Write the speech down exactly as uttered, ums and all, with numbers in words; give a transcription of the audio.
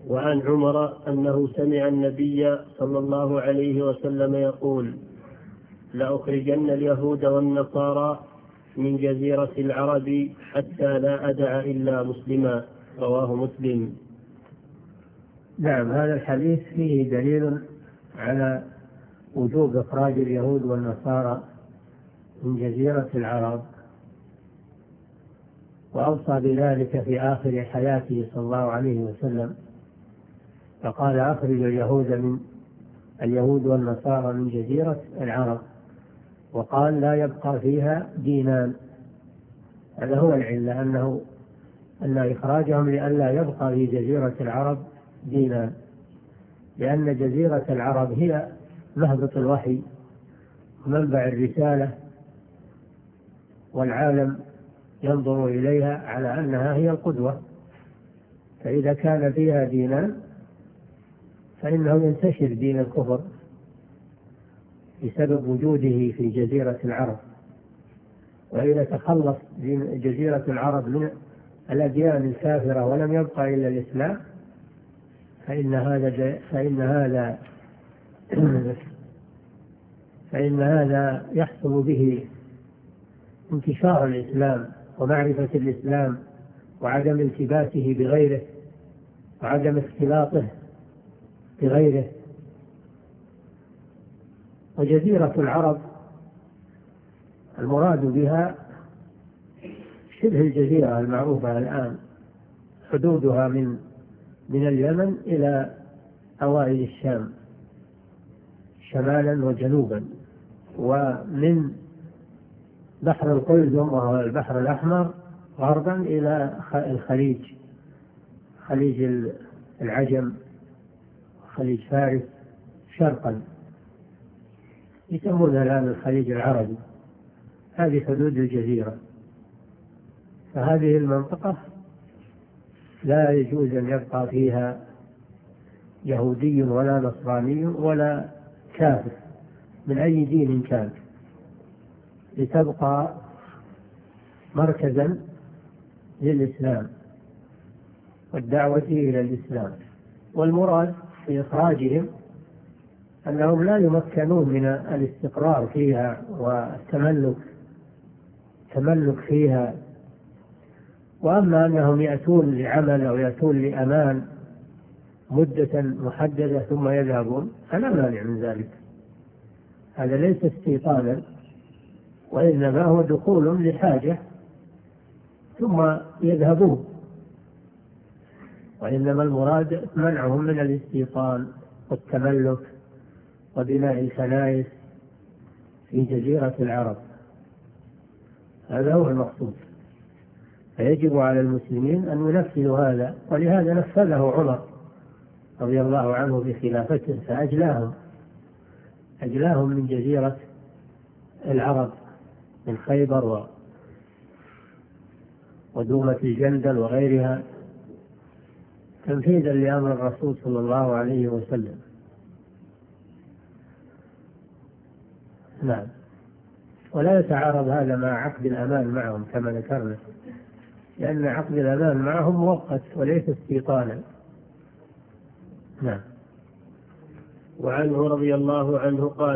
وعن عمر أنه سمع النبي صلى الله عليه وسلم يقول: لأخرجن اليهود والنصارى من جزيرة العرب حتى لا أدع إلا مسلما. رواه مسلم. نعم، هذا الحديث فيه دليل على وجوب إخراج اليهود والنصارى من جزيرة العرب، وأوصى بذلك في آخر حياته صلى الله عليه وسلم، فقال: أخرج اليهود من اليهود والنصارى من جزيرة العرب، وقال: لا يبقى فيها دينان. هذا هو العلة، أنه أن إخراجهم لئلا يبقى في جزيرة العرب دينان، لأن جزيرة العرب هي مهبط الوحي ومنبع الرسالة، والعالم ينظر إليها على أنها هي القدوة، فإذا كان فيها دينان فإنه ينتشر دين الكفر بسبب وجوده في جزيرة العرب. وإذا تخلص جزيرة العرب من الأديان الكافرة ولم يبقى إلا الإسلام فإن هذا فإن هذا فإن هذا يحصل به انتشار الإسلام ومعرفة الإسلام وعدم التباسه بغيره وعدم اختلاطه بغيره. وجزيرة العرب المراد بها شبه الجزيرة المعروفة الآن، حدودها من من اليمن إلى أوائل الشام شمالا وجنوبا، ومن بحر القلزم وهو البحر الأحمر غربا إلى الخليج، خليج العجم، خليج فارس شرقا، يسمونها الآن الخليج العربي. هذه حدود الجزيرة. فهذه المنطقة لا يجوز أن يبقى فيها يهودي ولا نصراني ولا كافر من أي دين كان، لتبقى مركزا للإسلام والدعوة إلى الإسلام. والمراد في إخراجهم أنهم لا يمكنون من الاستقرار فيها والتملك تملك فيها، وأما أنهم يأتون لعمل أو يأتون لأمان مدة محددة ثم يذهبون فلا مانع من ذلك. هذا ليس استيطانا، وإنما هو دخول لحاجة ثم يذهبون، وإنما المراد منعهم من الاستيطان والتملك وبناء الكنائس في جزيرة العرب. هذا هو المقصود، فيجب على المسلمين أن ينفذوا هذا، ولهذا نفذه عمر رضي الله عنه بخلافته، فأجلاهم أجلاهم من جزيرة العرب من خيبر ودومة الجندل وغيرها تنفيذا لأمر الرسول صلى الله عليه وسلم. نعم. ولا يتعارض هذا مع عقد الأمان معهم كما ذكرنا، لأن عقد الأمان معهم مؤقت وليس استيطانا. نعم. وعنه رضي الله عنه قال: